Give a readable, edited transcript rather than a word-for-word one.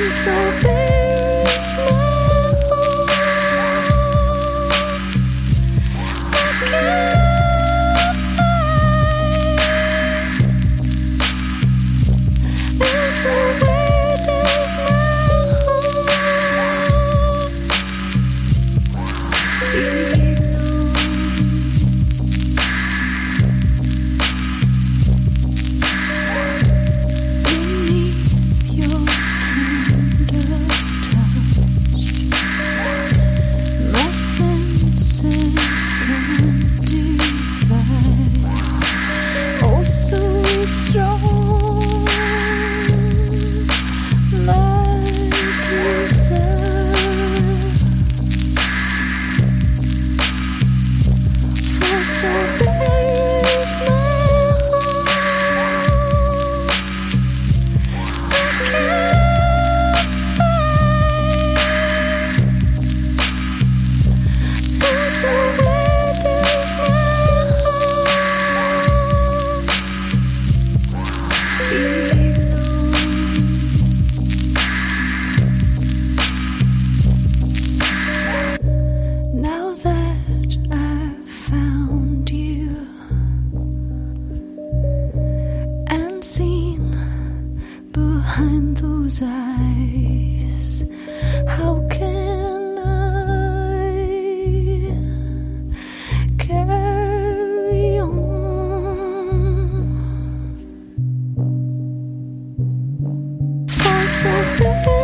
So very small, I can't find. And so where does my heart belong? Beneath your my senses can't divide. Oh, so strong, my desire for so very small. I can't find. So where does my heart belong? Now that I've found you and seen behind those eyes, how can I carry on? For so very